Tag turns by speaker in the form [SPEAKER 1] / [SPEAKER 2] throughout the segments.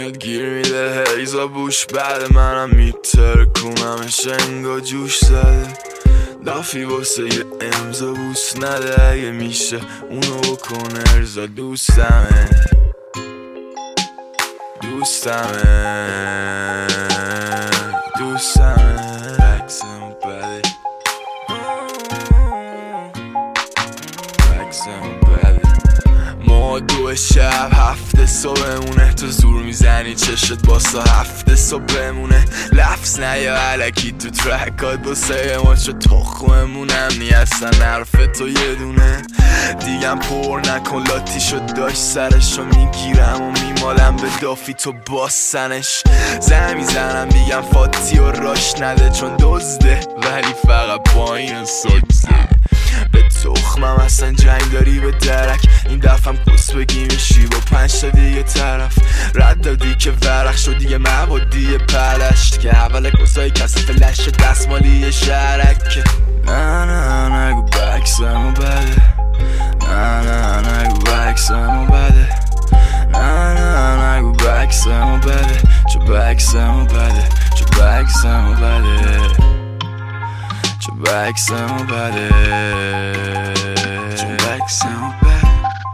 [SPEAKER 1] میاد گیر میده هیزا بوش بعد منم میترکونمش انگا جوش زده لافی واسه یه امضا بوس نده اگه میشه اونو بکنه ارزا دوستمه بکسمو بده ما 2 شب 7 صبحمونه تو زور میزنی چشت باسا 7 صبح بمونه لفظ نیا علکی تو ترکات باسه ما چه تخممونم نی اصلا حرف تو یه دونه دیگم پر نکن لاتی شد داشت سرشو میگیرم و میمالم به دافی تو باسنش زن میزنم میگم فاتی و راش نده چون دزده ولی فقط با این سکسه به تخمم اصلا جنگ داری به درک این دفعم کس بگی میشی با 5 تا دیگه طرف رد دادی که ورق شدی یه مبادی پلشت که اول کسای کسیف لش دستمالی شرک نه نگو بکسمو بده نه نگو بکسمو بده نه نگو بکسمو بده چو بکسمو بده چو بکسمو بده چو بکسمو بده چو بکسمو بده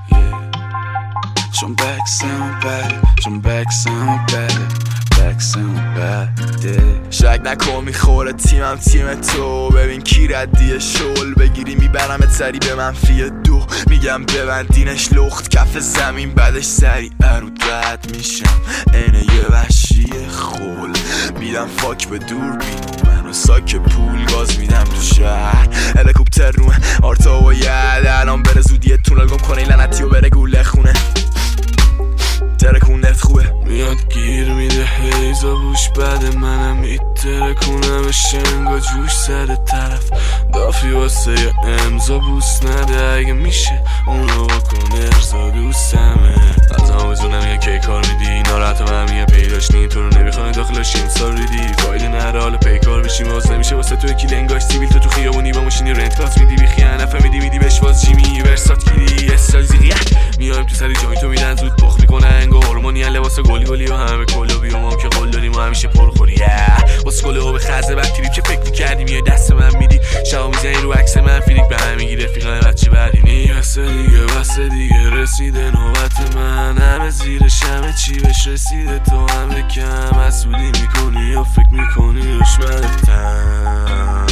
[SPEAKER 1] چون بکسمو بده چون بکسمو بده بکسمو بده شک نکن میخوره تیمم تیم تو ببین کی ردیه شل بگیری میبرم سری به منفی 2 میگم ببندینش لخت کف زمین بعدش سری رود رد میشم اینه یه وحشی خول میدم فاک به دور بینو منو ساک پول گاز میدم تو شهر هلیکوپتر رومه آرتا باید الان بره زودیه تونل گم کنه لعنتی و بره گوله خونه ترکونت خوبه میاد گیر میده هیزا بوش بعد منم میترکونمش انگا جوش زده طرف دافی واسه یه امضا بوس نده اگه میشه اونو بکن ارزا دوستمه از هم بزونم یه کی کار میدی ناراحتم هم یه پیداش نی تو رو نمیخوانی داخلش سال ریدی فایده نره حالا پیکار بشیم باز نمیشه واسه تو یکی لنگاش سیبیل تو خیابونی با ماشینی رنت کات میدی بیخیان نفهمیدی میدی بشواز جیمی ورسات گیری استازیریه میایم تو سری جوینتو میدن زود بخ میکنه انگا هورمونی لباس گلی و همه کلوبی و ما که قول داریم و همیشه پرخوری واسه کلو به خزه بعد تریپ که فکر میکردی میای دست من میدی شما میزنی رو عکس من فیلیک به هم میگی رفیقای بچه بدینی بس دیگه رسیده نوبت من همه زیرش همه چی بهش رسیده تو همه کم مسئولی میکنی و فکر میکنی دشمنتم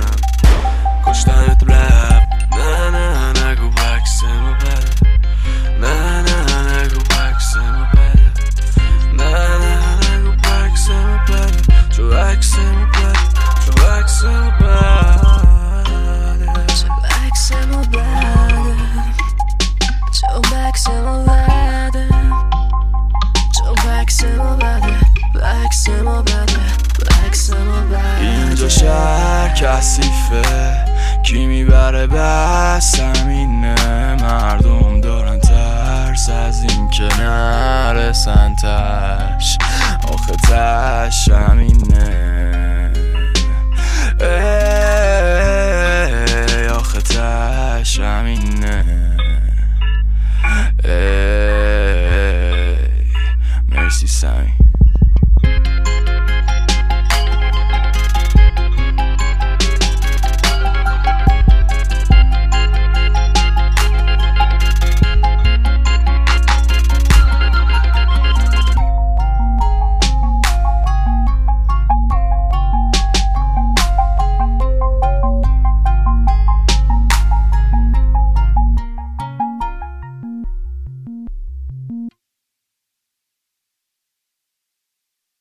[SPEAKER 1] کشتنت رپ نه نگو بکسمو بده نه نگو بکسمو بده نه نگو بکسمو بده چو بکسمو بده چو بکسمو بده
[SPEAKER 2] چو بکسمو بده چو بکسمو بده چو بکسمو بده بکسمو بده بکسمو بده
[SPEAKER 1] اینجا شهر کثیفه کی میبره بس همینه مردم دارن ترس از این که نرسن تش آخه تش همینه آخه تش همینه مرسی سمی